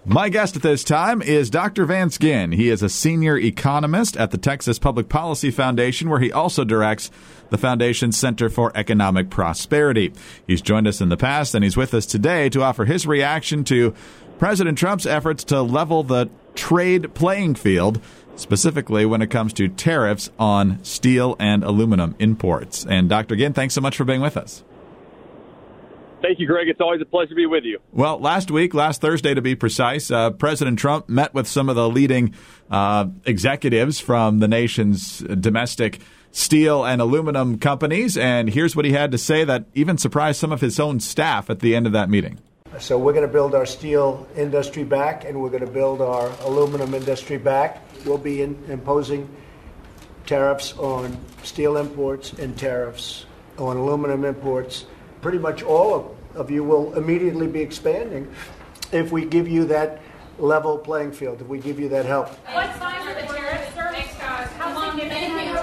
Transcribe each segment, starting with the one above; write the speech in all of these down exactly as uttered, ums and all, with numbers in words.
My guest at this time is Doctor Vance Ginn. He is a senior economist at the Texas Public Policy Foundation, where he also directs the Foundation's Center for Economic Prosperity. He's joined us in the past, and he's with us today to offer his reaction to President Trump's efforts to level the trade playing field, specifically when it comes to tariffs on steel and aluminum imports. And Doctor Ginn, thanks so much for being with us. Thank you, Greg. It's always a pleasure to be with you. Well, last week, last Thursday to be precise, uh, President Trump met with some of the leading uh, executives from the nation's domestic steel and aluminum companies, and here's what he had to say that even surprised some of his own staff at the end of that meeting. So we're going to build our steel industry back, and we're going to build our aluminum industry back. We'll be in, imposing tariffs on steel imports and tariffs on aluminum imports. Pretty much all of, of you will immediately be expanding if we give you that level playing field, if we give you that help. What size are the tariffs, sir? How long do you think the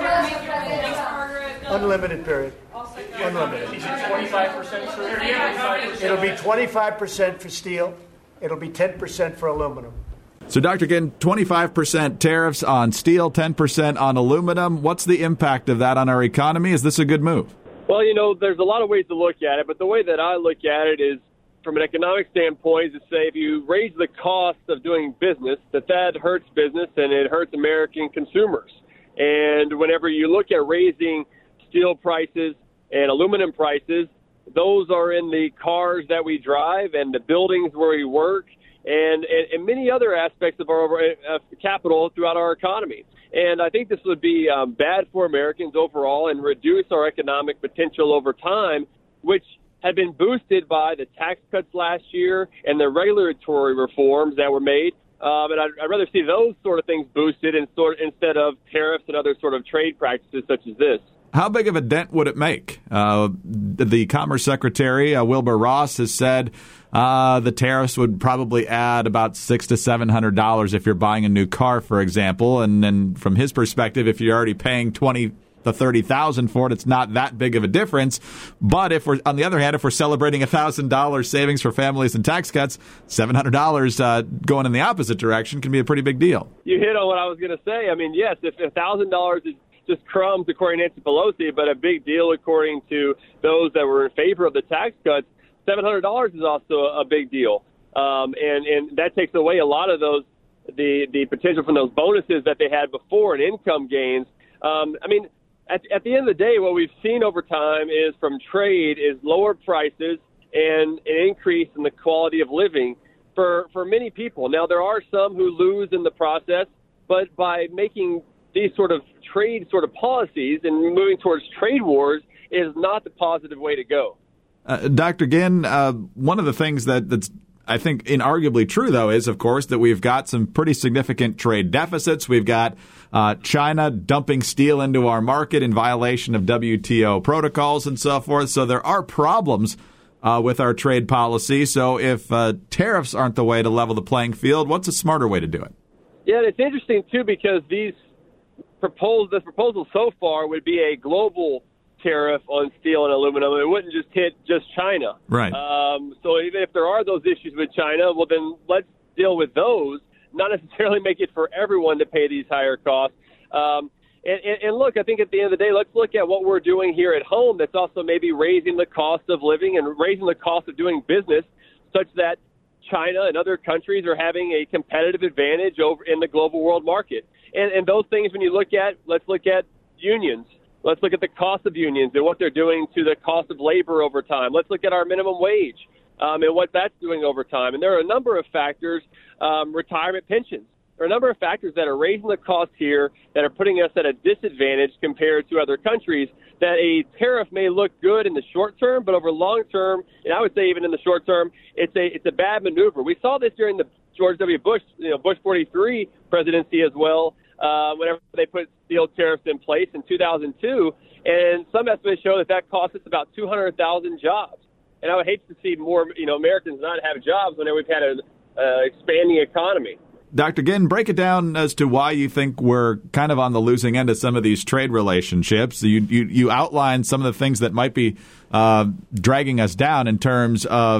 tariffs? Unlimited period. Unlimited. Is it twenty-five percent, sir? It'll be twenty-five percent for steel. It'll be ten percent for aluminum. So, Doctor Ginn, twenty-five percent tariffs on steel, ten percent on aluminum. What's the impact of that on our economy? Is this a good move? Well, you know, there's a lot of ways to look at it, but the way that I look at it is, from an economic standpoint, is to say if you raise the cost of doing business, that that hurts business and it hurts American consumers. And whenever you look at raising steel prices and aluminum prices, those are in the cars that we drive and the buildings where we work and, and, and many other aspects of our uh, capital throughout our economy. And I think this would be um, bad for Americans overall and reduce our economic potential over time, which had been boosted by the tax cuts last year and the regulatory reforms that were made. Um, and I'd, I'd rather see those sort of things boosted and sort, instead of tariffs and other sort of trade practices such as this. How big of a dent would it make? Uh, the Commerce Secretary, uh, Wilbur Ross, has said uh, the tariffs would probably add about six to seven hundred dollars if you're buying a new car, for example. And then from his perspective, if you're already paying twenty to thirty thousand for it, it's not that big of a difference. But if we're on the other hand, if we're celebrating a thousand dollars savings for families and tax cuts, seven hundred dollars uh, going in the opposite direction can be a pretty big deal. You hit on what I was going to say. I mean, yes, if a thousand dollars is just crumbs according to Nancy Pelosi, but a big deal according to those that were in favor of the tax cuts, seven hundred dollars is also a big deal. Um, and, and that takes away a lot of those, the, the potential from those bonuses that they had before and income gains. Um, I mean, at, at the end of the day, what we've seen over time is from trade is lower prices and an increase in the quality of living for, for many people. Now, there are some who lose in the process, but by making these sort of trade sort of policies and moving towards trade wars is not the positive way to go. Uh, Doctor Ginn, uh, one of the things that, that's I think inarguably true, though, is, of course, that we've got some pretty significant trade deficits. We've got uh, China dumping steel into our market in violation of W T O protocols and so forth. So there are problems uh, with our trade policy. So if uh, tariffs aren't the way to level the playing field, what's a smarter way to do it? Yeah, it's interesting, too, because these Proposal, the proposal so far would be a global tariff on steel and aluminum. It wouldn't just hit just China. Right. Um, so even if there are those issues with China, well, then let's deal with those, not necessarily make it for everyone to pay these higher costs. Um, and, and, and look, I think at the end of the day, let's look at what we're doing here at home that's also maybe raising the cost of living and raising the cost of doing business such that China and other countries are having a competitive advantage over in the global world market. And, and those things, when you look at, let's look at unions. Let's look at the cost of unions and what they're doing to the cost of labor over time. Let's look at our minimum wage um, and what that's doing over time. And there are a number of factors, um, retirement pensions. There are a number of factors that are raising the cost here that are putting us at a disadvantage compared to other countries, that a tariff may look good in the short term, but over long term, and I would say even in the short term, it's a it's a bad maneuver. We saw this during the George W. Bush, you know, Bush forty-three presidency as well, uh, whenever they put steel tariffs in place in two thousand two. And some estimates show that that cost us about two hundred thousand jobs. And I would hate to see more, you know, Americans not have jobs whenever we've had an uh, expanding economy. Doctor Ginn, break it down as to why you think we're kind of on the losing end of some of these trade relationships. You you, you outlined some of the things that might be uh, dragging us down in terms of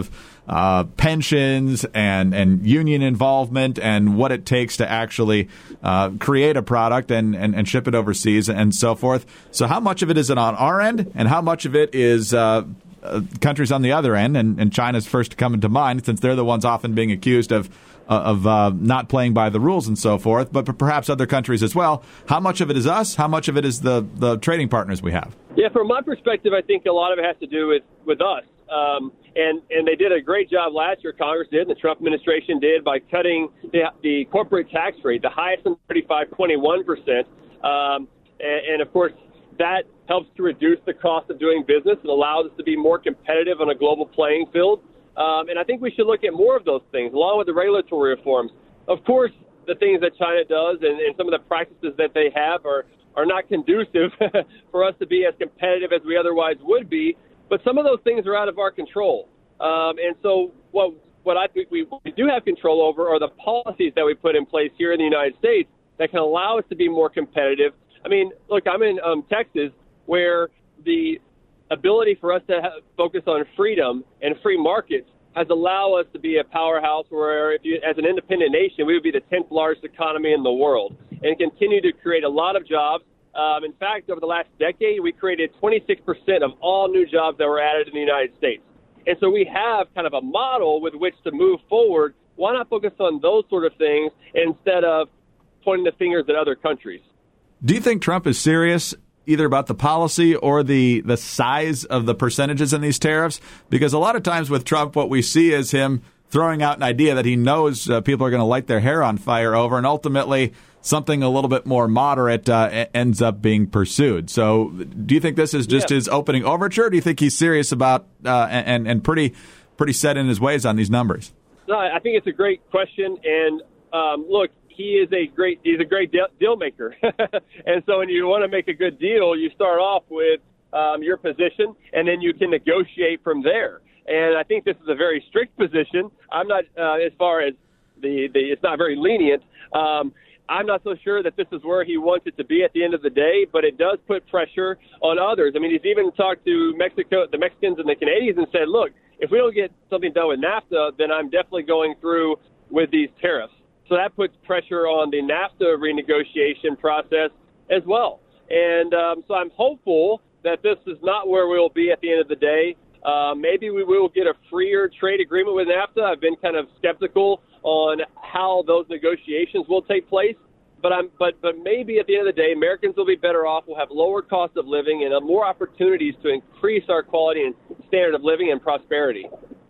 uh, pensions and, and union involvement and what it takes to actually uh, create a product and, and, and ship it overseas and so forth. So how much of it is it on our end, and how much of it is uh, uh, countries on the other end? And, and China's first to come into mind, since they're the ones often being accused of of uh, not playing by the rules and so forth, but perhaps other countries as well. How much of it is us? How much of it is the, the trading partners we have? Yeah, from my perspective, I think a lot of it has to do with, with us. Um, and, and they did a great job last year, Congress did, and the Trump administration did, by cutting the, the corporate tax rate, the highest in thirty-five, twenty-one percent. Um, and, and, of course, that helps to reduce the cost of doing business and allows us to be more competitive on a global playing field. Um, and I think we should look at more of those things, along with the regulatory reforms. Of course, the things that China does and, and some of the practices that they have are, are not conducive for us to be as competitive as we otherwise would be. But some of those things are out of our control. Um, and so what, what I think we, we do have control over are the policies that we put in place here in the United States that can allow us to be more competitive. I mean, look, I'm in um, Texas, where the ability for us to have, focus on freedom and free markets has allowed us to be a powerhouse where, if you, as an independent nation, we would be the tenth largest economy in the world and continue to create a lot of jobs. Um, in fact, over the last decade, we created twenty-six percent of all new jobs that were added in the United States. And so we have kind of a model with which to move forward. Why not focus on those sort of things instead of pointing the fingers at other countries? Do you think Trump is serious either about the policy or the, the size of the percentages in these tariffs? Because a lot of times with Trump, what we see is him throwing out an idea that he knows uh, people are going to light their hair on fire over, and ultimately something a little bit more moderate uh, ends up being pursued. So do you think this is just yeah. his opening overture? Or do you think he's serious about uh, and, and pretty pretty set in his ways on these numbers? No, I think it's a great question. And um, look, he is a great he's a great deal, deal maker. And so when you want to make a good deal, you start off with um, your position, and then you can negotiate from there. And I think this is a very strict position. I'm not uh, as far as the, the it's not very lenient. Um, I'm not so sure that this is where he wants it to be at the end of the day, but it does put pressure on others. I mean, he's even talked to Mexico, the Mexicans and the Canadians, and said, look, if we don't get something done with NAFTA, then I'm definitely going through with these tariffs. So that puts pressure on the NAFTA renegotiation process as well. And um, so I'm hopeful that this is not where we'll be at the end of the day. Uh, maybe we will get a freer trade agreement with NAFTA. I've been kind of skeptical on how those negotiations will take place. But I'm, but but maybe at the end of the day, Americans will be better off. We'll have lower cost of living and uh, more opportunities to increase our quality and standard of living and prosperity.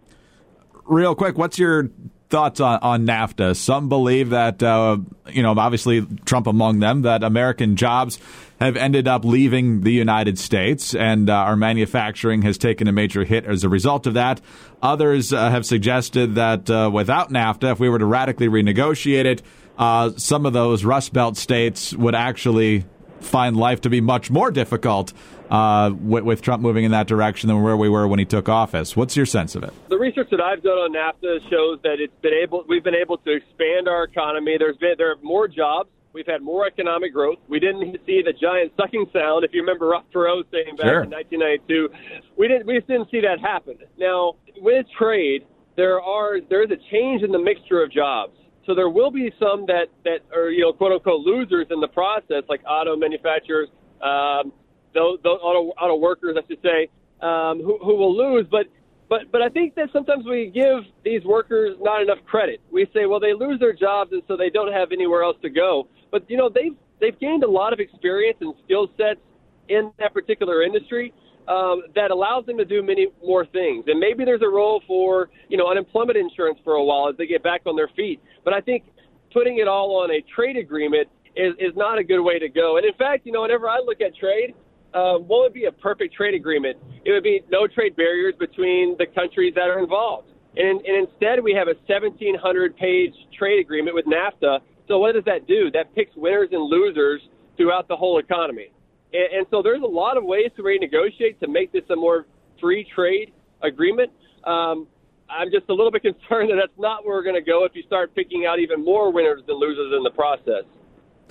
Real quick, what's your thoughts on, on NAFTA? Some believe that, uh, you know, obviously Trump among them, that American jobs have ended up leaving the United States, and uh, our manufacturing has taken a major hit as a result of that. Others uh, have suggested that uh, without NAFTA, if we were to radically renegotiate it, uh, some of those Rust Belt states would actually find life to be much more difficult uh, with, with Trump moving in that direction than where we were when he took office. What's your sense of it? The research that I've done on NAFTA shows that it's been able, we've been able to expand our economy. There's been there are more jobs. We've had more economic growth. We didn't see the giant sucking sound, if you remember Ross Perot saying back sure. in nineteen ninety-two. We didn't. We just didn't see that happen. Now, with trade, there are there is a change in the mixture of jobs. So there will be some that, that are, you know, quote unquote losers in the process, like auto manufacturers, um, those, those auto, auto workers, I should say, um, who, who will lose. But But but I think that sometimes we give these workers not enough credit. We say, well, they lose their jobs and so they don't have anywhere else to go. But, you know, they've, they've gained a lot of experience and skill sets in that particular industry um, that allows them to do many more things. And maybe there's a role for, you know, unemployment insurance for a while as they get back on their feet. But I think putting it all on a trade agreement is, is not a good way to go. And, in fact, you know, whenever I look at trade, Uh, what would be a perfect trade agreement? It would be no trade barriers between the countries that are involved. And, and instead, we have a seventeen hundred page trade agreement with NAFTA. So what does that do? That picks winners and losers throughout the whole economy. And, and so there's a lot of ways to renegotiate to make this a more free trade agreement. Um, I'm just a little bit concerned that that's not where we're going to go if you start picking out even more winners and losers in the process.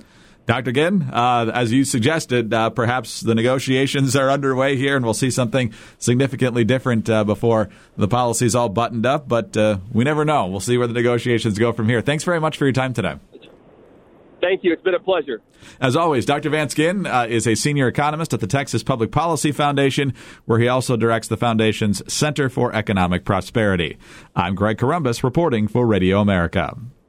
Doctor Ginn, uh, as you suggested, uh, perhaps the negotiations are underway here, and we'll see something significantly different uh, before the policy's all buttoned up. But uh, we never know. We'll see where the negotiations go from here. Thanks very much for your time today. Thank you. It's been a pleasure. As always, Doctor Vance Ginn uh, is a senior economist at the Texas Public Policy Foundation, where he also directs the foundation's Center for Economic Prosperity. I'm Greg Corombos reporting for Radio America.